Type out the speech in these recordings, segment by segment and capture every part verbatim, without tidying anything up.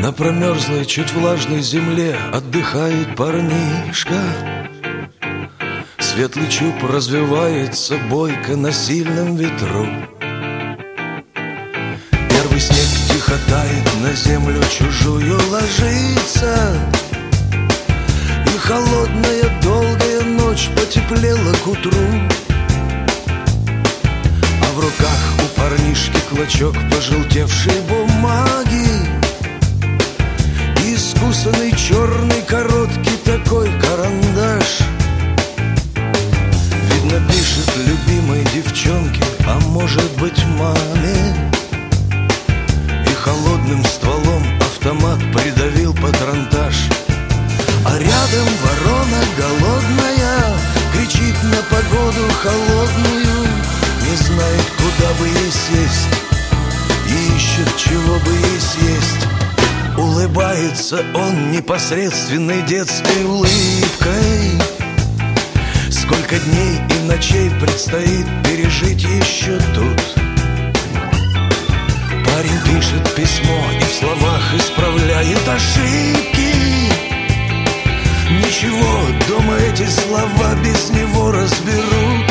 На промерзлой, чуть влажной земле отдыхает парнишка. Светлый чуб развивается бойко на сильном ветру. Первый снег тихо тает, на землю чужую ложится. И холодная долгая ночь потеплела к утру. А в руках у парнишки клочок пожелтевшей бумаги. Искусанный черный короткий такой карандаш. Видно, пишет любимой девчонке, а может быть маме. И холодным стволом автомат придавил патронтаж. А рядом ворона голодная кричит на погоду холодную. Не знает, куда бы ей сесть, и ищет, чего бы ей съесть. Улыбается он непосредственной детской улыбкой. Сколько дней и ночей предстоит пережить еще тут. Парень пишет письмо и в словах исправляет ошибки. Ничего, дома эти слова без него разберут.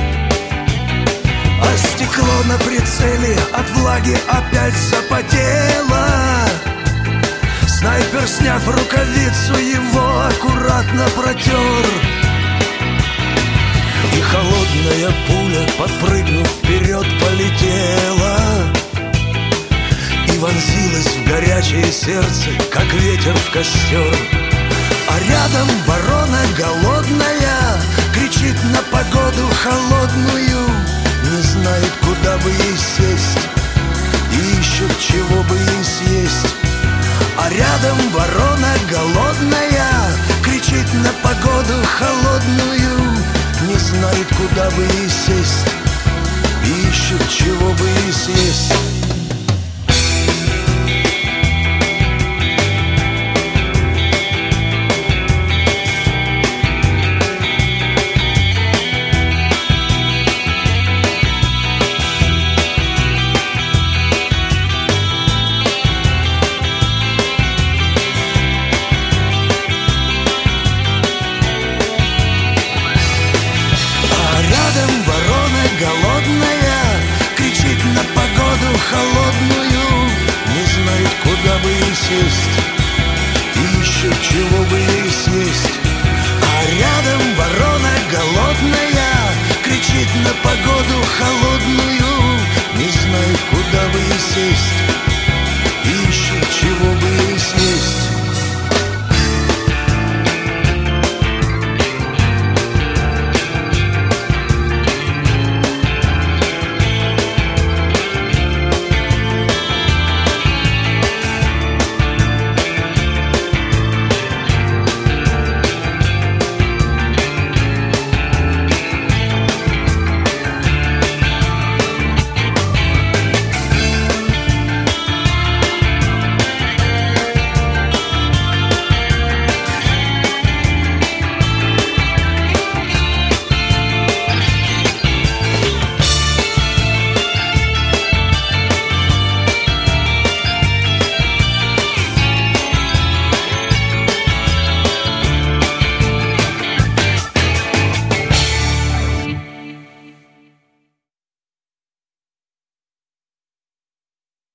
А стекло на прицеле от влаги опять запотело. Снайпер, сняв рукавицу, его аккуратно протер. И холодная пуля, подпрыгнув вперед, полетела и вонзилась в горячее сердце, как ветер в костер. А рядом ворона голодная кричит на погоду холодную. Не знает, куда бы ей сесть, и ищет, чего бы ей съесть. А рядом ворона голодная кричит на погоду холодную. Не знает, куда бы ей сесть, и ищет, чего бы ей съесть. Голодная кричит на погоду холодную. Не знает, куда бы ей сесть, и ищет, чего бы ей съесть. А рядом ворона голодная кричит на погоду холодную.